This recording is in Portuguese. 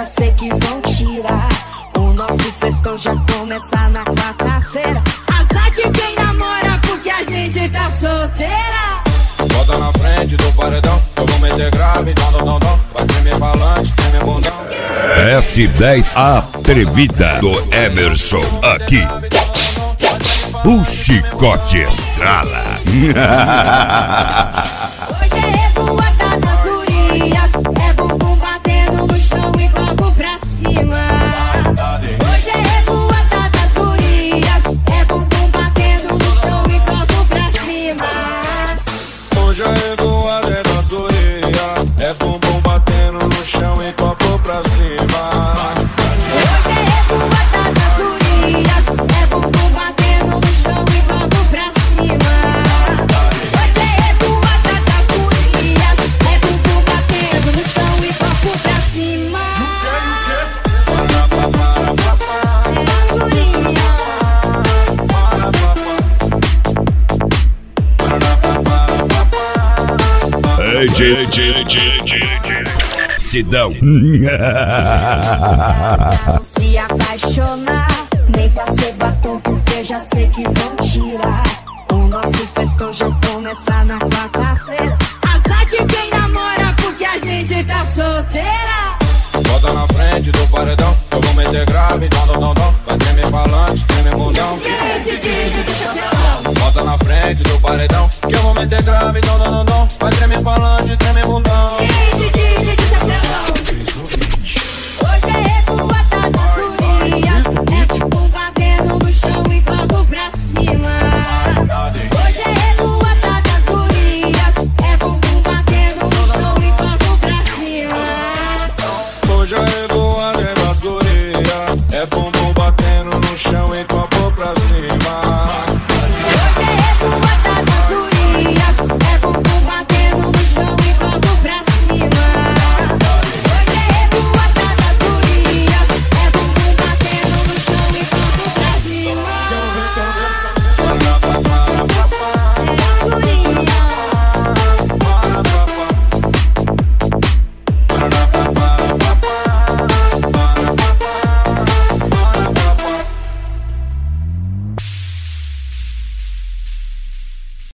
já sei que vão tirar. O nosso sextou já começa na quarta-feira. Azar de quem namora porque a gente tá solteira. Bota na frente do paredão, eu vou meter grave, dom. Vai tremer falante, tremer bundão. S10 Atrevida do Emerson aqui. O chicote estrala. Hoje é revoada das gurias, é bumbum batendo no chão e copo pra cima. Hoje é revoada das gurias, é bumbum batendo no chão e copo pra cima. Hoje é revoada das gurias, é bumbum batendo no chão e copo pra cima. Hoje é revoada das gurias, é bumbum batendo no chão e copo pra cima. Hoje é revoada das gurias, é bumbum batendo no chão e copo pra cima. Sidão. Se apaixonar, nem pra ser batom, porque já sei que vão tirar. O nosso sextou já começa na quarta-feira. Azar de quem namora porque a gente tá solteira. Bota na frente do